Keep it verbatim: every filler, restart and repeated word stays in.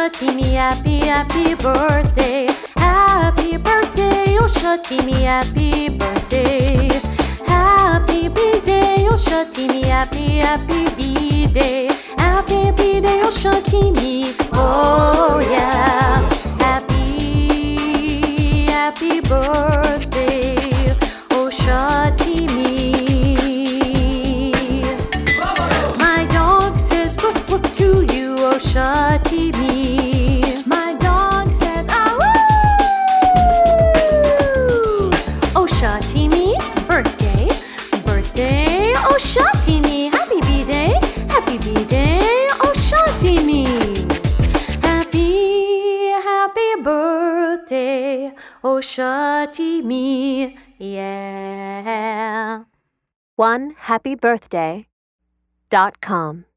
Shatimi, happy, happy birthday. Happy birthday, oh Shatimi, happy birthday. Happy B-day, oh Shatimi, happy, happy B-day. Happy B-day, oh Shatimi, oh yeah. Happy, happy birthday, oh Shatimi. My dog says woof woof to you, oh Shatimi. My dog says ah woo. Oh Shatimi, birthday, birthday, oh Shatimi. Happy B-day, happy B-day, oh Shatimi. Happy, happy birthday, oh Shatimi, yeah. one happy birthday dot com